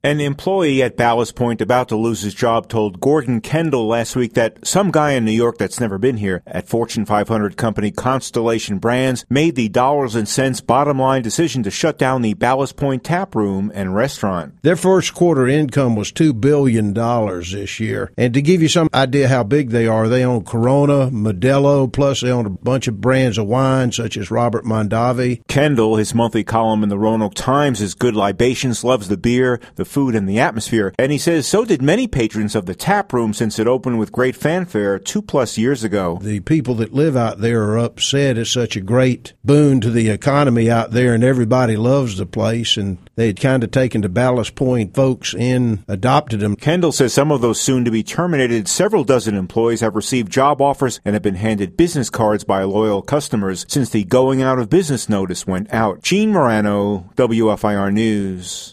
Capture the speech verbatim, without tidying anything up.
An employee at Ballast Point about to lose his job told Gordon Kendall last week that some guy in New York that's never been here at Fortune five hundred company Constellation Brands made the dollars and cents bottom line decision to shut down the Ballast Point tap room and restaurant. Their first quarter income was two billion dollars this year. And to give you some idea how big they are, they own Corona, Modelo, plus they own a bunch of brands of wine such as Robert Mondavi. Kendall, his monthly column in the Roanoke Times is Good Libations, loves the beer, the food, and the atmosphere. And he says so did many patrons of the tap room since it opened with great fanfare two plus years ago. The people that live out there are upset. It's such a great boon to the economy out there, and everybody loves the place. And they had kind of taken the Ballast Point folks in, adopted them. Kendall says some of those soon to be terminated. Several dozen employees have received job offers and have been handed business cards by loyal customers since the going out of business notice went out. Gene Morano, W F I R News.